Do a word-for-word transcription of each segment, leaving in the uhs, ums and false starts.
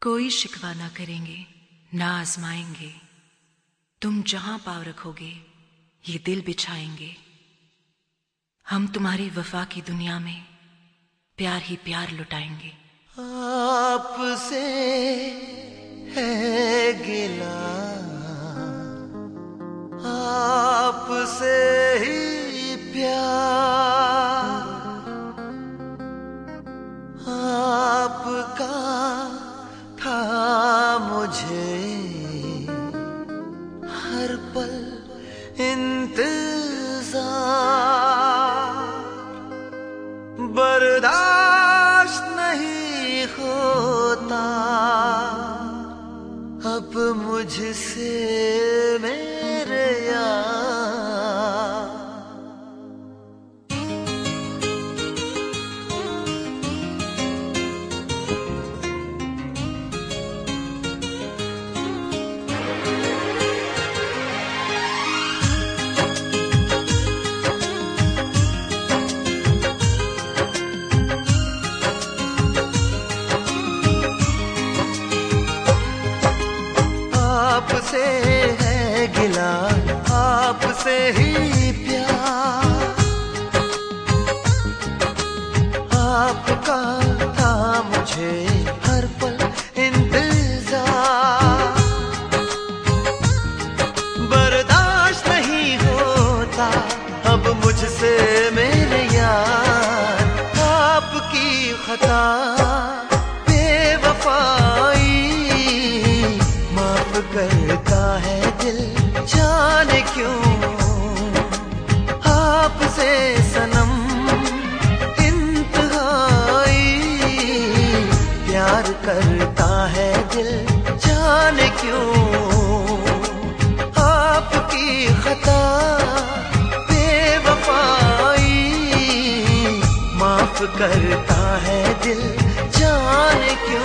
कोई शिकवा ना करेंगे, ना आजमाएंगे। तुम जहां पाँव रखोगे ये दिल बिछाएंगे। हम तुम्हारी वफा की दुनिया में प्यार ही प्यार लुटाएंगे। आपसे है गिला, आपसे ही प्यार, आपका था मुझे हर पल इंतजार। बर्दाश्त नहीं होता अब मुझसे मेरे यार। आपसे है गिला, आपसे ही प्यार, आपका था मुझे हर पल इंतजार। बर्दाश्त नहीं होता अब मुझसे मेरे यार। आपकी खता बेवफाई माफ करता है दिल, जाने क्यों। आपसे सनम इंतहाई प्यार करता है दिल, जाने क्यों। आपकी खता बेवफाई माफ करता है दिल, जाने क्यों।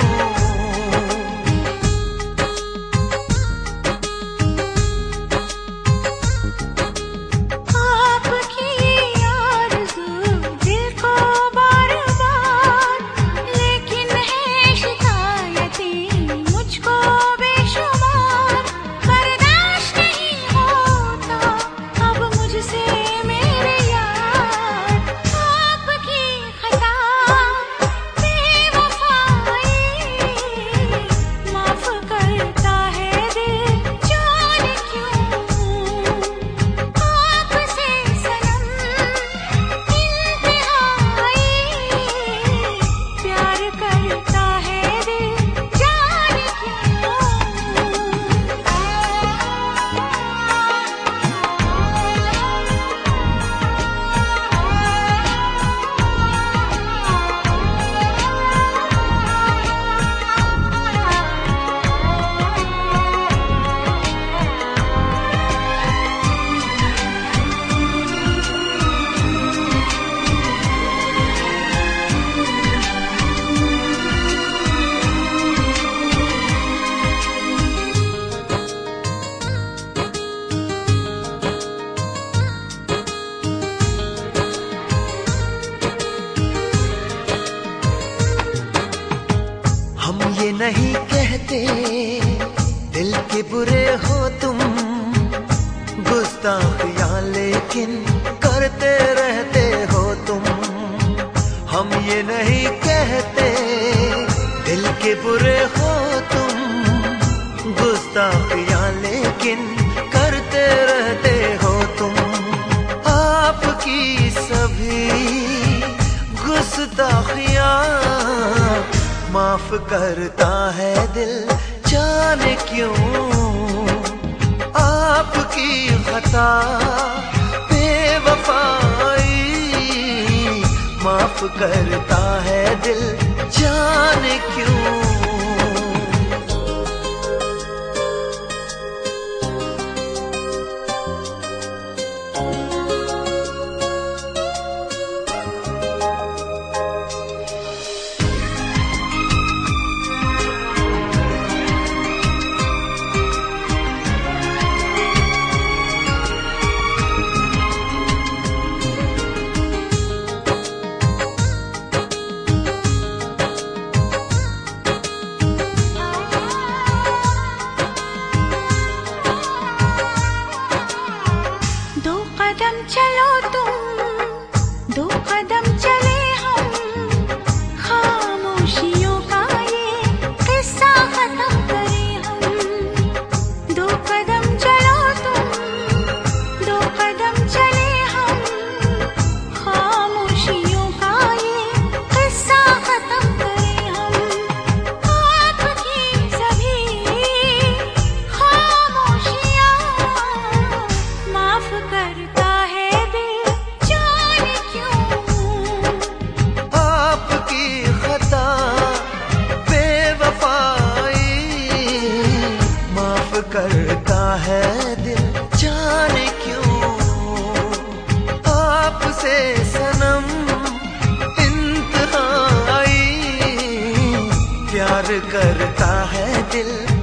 ये नहीं कहते दिल के बुरे हो तुम, गुस्ताखियां लेकिन करते रहते हो तुम। हम ये नहीं कहते दिल के बुरे हो तुम, गुस्ताखियां लेकिन करते रहते हो तुम। आपकी सभी गुस्ताखियां माफ करता है दिल, जाने क्यों। आपकी खता बेवफाई माफ करता है दिल, जाने क्यों। करता है दिल।